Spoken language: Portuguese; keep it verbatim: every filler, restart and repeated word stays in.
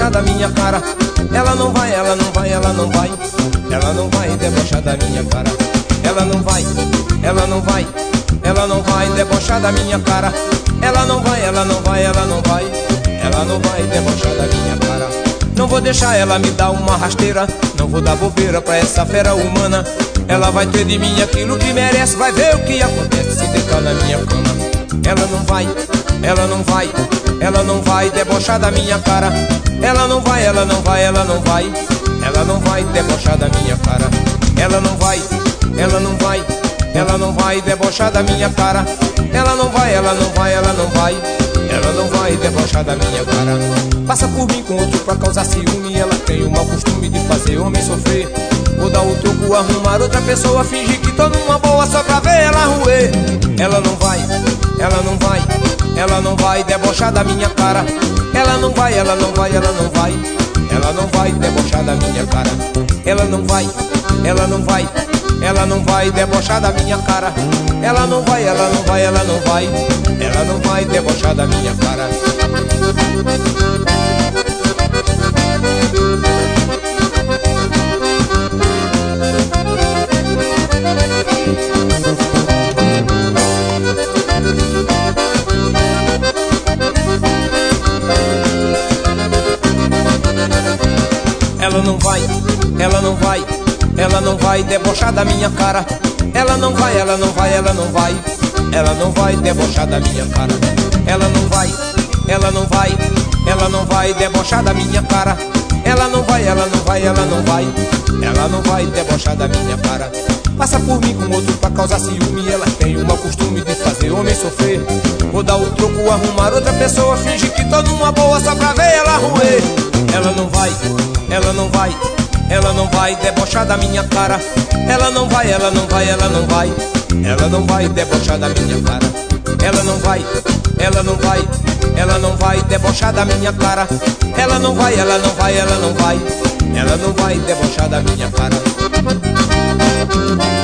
debochar da minha cara. Ela não vai, ela não vai, ela não vai. Ela não vai debochar da minha cara. Ela não vai, ela não vai. Ela não vai debochar da minha cara. Ela não vai, ela não vai, ela não vai. Ela não vai debochar da minha cara. Não vou deixar ela me dar uma rasteira. Não vou dar bobeira pra essa fera humana. Ela vai ter de mim aquilo que merece. Vai ver o que acontece se deitar na minha cama. Ela não vai, ela não vai. Ela não vai debochar da minha cara. Ela não vai, ela não vai, ela não vai. Ela não vai debochar da minha cara. Ela não vai, ela não vai. Ela não vai debochar da minha cara. Ela não vai, ela não vai, ela não vai. Ela não vai debochar da minha cara. Passa por mim com outro pra causar ciúme. Ela tem o mau costume de fazer homem sofrer. Vou dar o troco, arrumar outra pessoa, fingir que tô numa boa só pra ver ela roer. Ela não vai, ela não vai. Ela não vai debochar da minha cara. Ela não vai, ela não vai, ela não vai. Ela não vai debochar da minha cara. Ela não vai, ela não vai. Ela não vai debochar da minha cara. Ela não vai, ela não vai, ela não vai. Ela não vai debochar da minha cara. Ela não vai, ela não vai. Ela não vai debochar da minha cara. Ela não vai, ela não vai, ela não vai. Ela não vai debochar da minha cara. Ela não vai, ela não vai. Ela não vai debochar da minha cara. Ela não vai, ela não vai, ela não vai. Ela não vai debochar da minha cara. Passa por mim com outro pra causar ciúme. Ela tem o mau costume de fazer homem sofrer. Vou dar o troco, arrumar outra pessoa, fingir que tô numa boa só pra ver ela roer. Ela não vai, ela não vai. Ela não vai debochar da minha cara. Ela não vai, ela não vai, ela não vai. Ela não vai debochar da minha cara. Ela não vai, ela não vai. Ela não vai debochar da minha cara. Ela não vai, ela não vai, ela não vai. Ela não vai debochar da minha cara.